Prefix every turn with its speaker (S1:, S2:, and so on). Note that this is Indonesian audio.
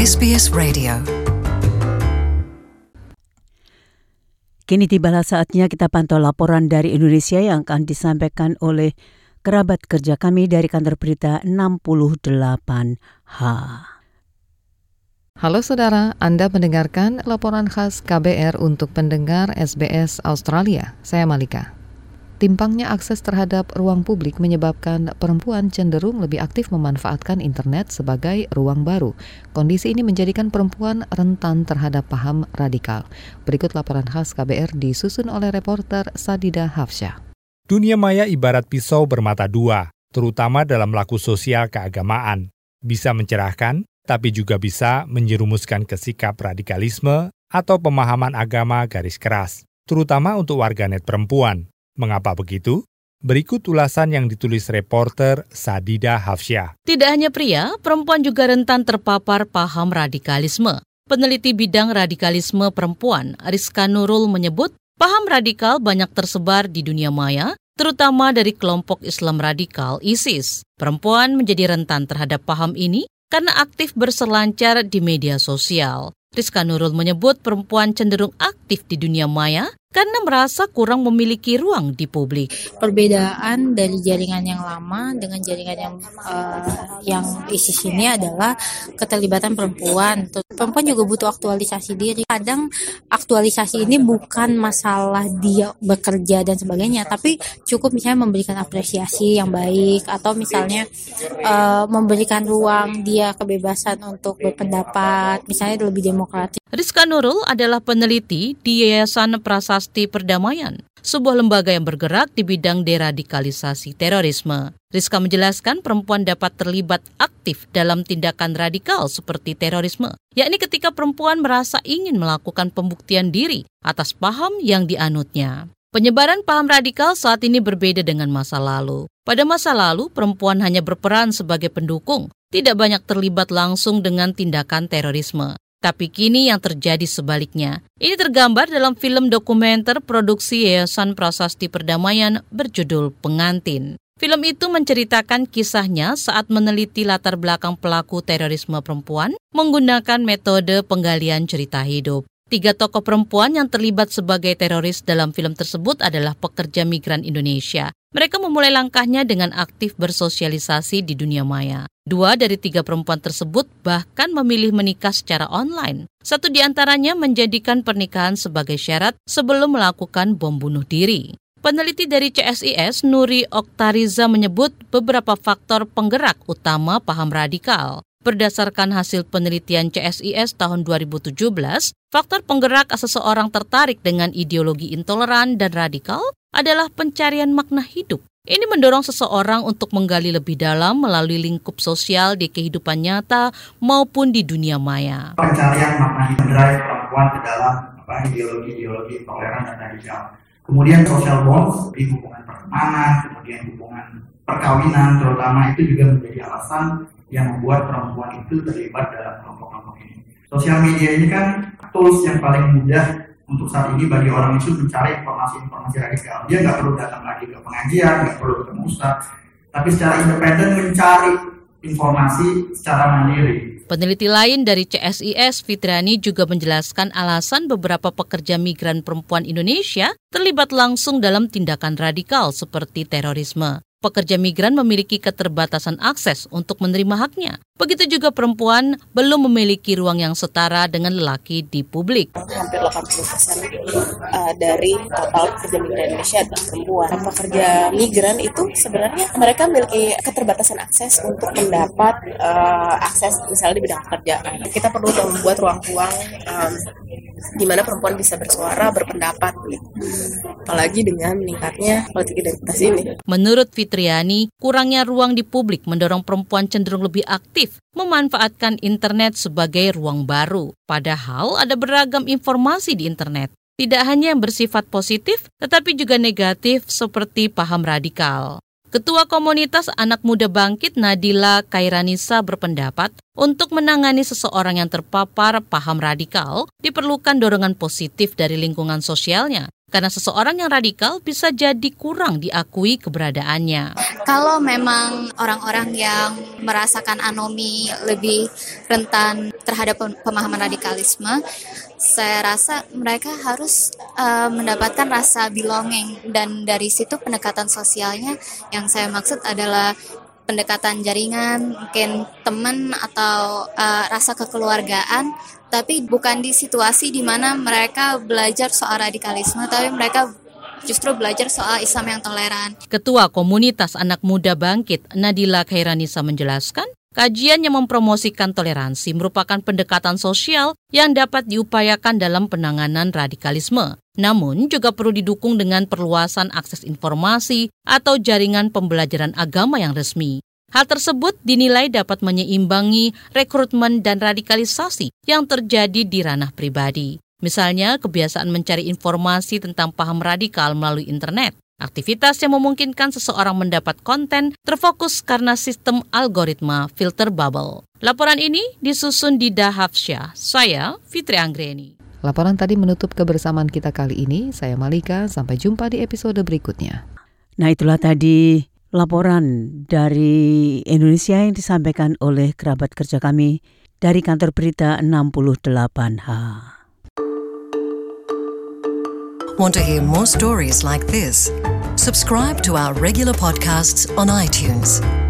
S1: SBS Radio.
S2: Kini tibalah saatnya kita pantau laporan dari Indonesia yang akan disampaikan oleh kerabat kerja kami dari kantor berita 68H.
S3: Halo saudara, Anda mendengarkan laporan khas KBR untuk pendengar SBS Australia. Saya Malika. Timpangnya akses terhadap ruang publik menyebabkan perempuan cenderung lebih aktif memanfaatkan internet sebagai ruang baru. Kondisi ini menjadikan perempuan rentan terhadap paham radikal. Berikut laporan khas KBR disusun oleh reporter Sadida Hafsyah.
S4: Dunia maya ibarat pisau bermata dua, terutama dalam laku sosial keagamaan. Bisa mencerahkan, tapi juga bisa menjerumuskan ke sikap radikalisme atau pemahaman agama garis keras, terutama untuk warganet perempuan. Mengapa begitu? Berikut ulasan yang ditulis reporter Sadida Hafsyah.
S5: Tidak hanya pria, perempuan juga rentan terpapar paham radikalisme. Peneliti bidang radikalisme perempuan, Rizka Nurul menyebut, paham radikal banyak tersebar di dunia maya, terutama dari kelompok Islam radikal ISIS. Perempuan menjadi rentan terhadap paham ini karena aktif berselancar di media sosial. Rizka Nurul menyebut perempuan cenderung aktif di dunia maya karena merasa kurang memiliki ruang di publik.
S6: Perbedaan dari jaringan yang lama dengan jaringan yang ISIS ini adalah keterlibatan perempuan. Perempuan juga butuh aktualisasi diri. Kadang aktualisasi ini bukan masalah dia bekerja dan sebagainya, tapi cukup misalnya memberikan apresiasi yang baik atau misalnya memberikan ruang dia kebebasan untuk berpendapat, misalnya lebih demokratis.
S5: Rizka Nurul adalah peneliti di Yayasan Prasasti Perdamaian, sebuah lembaga yang bergerak di bidang deradikalisasi terorisme. Rizka menjelaskan perempuan dapat terlibat aktif dalam tindakan radikal seperti terorisme, yakni ketika perempuan merasa ingin melakukan pembuktian diri atas paham yang dianutnya. Penyebaran paham radikal saat ini berbeda dengan masa lalu. Pada masa lalu, perempuan hanya berperan sebagai pendukung, tidak banyak terlibat langsung dengan tindakan terorisme. Tapi kini yang terjadi sebaliknya. Ini tergambar dalam film dokumenter produksi Yayasan Prasasti Perdamaian berjudul Pengantin. Film itu menceritakan kisahnya saat meneliti latar belakang pelaku terorisme perempuan menggunakan metode penggalian cerita hidup. 3 tokoh perempuan yang terlibat sebagai teroris dalam film tersebut adalah pekerja migran Indonesia. Mereka memulai langkahnya dengan aktif bersosialisasi di dunia maya. 2 dari 3 perempuan tersebut bahkan memilih menikah secara online. 1 di antaranya menjadikan pernikahan sebagai syarat sebelum melakukan bom bunuh diri. Peneliti dari CSIS, Nuri Oktariza, menyebut beberapa faktor penggerak utama paham radikal. Berdasarkan hasil penelitian CSIS tahun 2017, faktor penggerak seseorang tertarik dengan ideologi intoleran dan radikal adalah pencarian makna hidup. Ini mendorong seseorang untuk menggali lebih dalam melalui lingkup sosial di kehidupan nyata maupun di dunia maya.
S7: Pencarian makna hidup drive perempuan ke dalam ideologi intoleran dan radikal. Kemudian social bonds di hubungan pertemanan, kemudian hubungan perkawinan terutama itu juga menjadi alasan yang membuat perempuan itu terlibat dalam kelompok-kelompok ini. Sosial media ini kan tools yang paling mudah untuk saat ini bagi orang itu mencari informasi-informasi radikal. Dia nggak perlu datang lagi ke pengajian, nggak perlu ketemu ustaz, tapi secara independen mencari informasi secara mandiri.
S5: Peneliti lain dari CSIS, Fitriani, juga menjelaskan alasan beberapa pekerja migran perempuan Indonesia terlibat langsung dalam tindakan radikal seperti terorisme. Pekerja migran memiliki keterbatasan akses untuk menerima haknya. Begitu juga perempuan belum memiliki ruang yang setara dengan lelaki di publik.
S8: Hampir 80% dari total pekerja migran Indonesia adalah perempuan. Pekerja migran itu sebenarnya mereka memiliki keterbatasan akses untuk mendapat akses misalnya di bidang pekerjaan. Kita perlu membuat ruang-ruang di mana perempuan bisa bersuara, berpendapat, apalagi dengan meningkatnya politik identitas ini.
S5: Menurut Fitriani, kurangnya ruang di publik mendorong perempuan cenderung lebih aktif memanfaatkan internet sebagai ruang baru. Padahal ada beragam informasi di internet. Tidak hanya yang bersifat positif, tetapi juga negatif seperti paham radikal. Ketua Komunitas Anak Muda Bangkit Nadila Kairanisa berpendapat untuk menangani seseorang yang terpapar paham radikal diperlukan dorongan positif dari lingkungan sosialnya, karena seseorang yang radikal bisa jadi kurang diakui keberadaannya.
S1: Kalau memang orang-orang yang merasakan anomi lebih rentan terhadap pemahaman radikalisme, saya rasa mereka harus mendapatkan rasa belonging, dan dari situ pendekatan sosialnya yang saya maksud adalah pendekatan jaringan, mungkin teman atau rasa kekeluargaan, tapi bukan di situasi di mana mereka belajar soal radikalisme, tapi mereka justru belajar soal Islam yang toleran.
S5: Ketua Komunitas Anak Muda Bangkit, Nadila Khairanisa menjelaskan, kajian yang mempromosikan toleransi merupakan pendekatan sosial yang dapat diupayakan dalam penanganan radikalisme. Namun juga perlu didukung dengan perluasan akses informasi atau jaringan pembelajaran agama yang resmi. Hal tersebut dinilai dapat menyeimbangi rekrutmen dan radikalisasi yang terjadi di ranah pribadi. Misalnya, kebiasaan mencari informasi tentang paham radikal melalui internet. Aktivitas yang memungkinkan seseorang mendapat konten terfokus karena sistem algoritma filter bubble. Laporan ini disusun Dida Hafsyah. Saya Fitri Anggreni.
S3: Laporan tadi menutup kebersamaan kita kali ini. Saya Malika, sampai jumpa di episode berikutnya.
S2: Nah, itulah tadi laporan dari Indonesia yang disampaikan oleh kerabat kerja kami dari kantor berita 68H.
S9: Want to hear more stories like this? Subscribe to our regular podcasts on iTunes.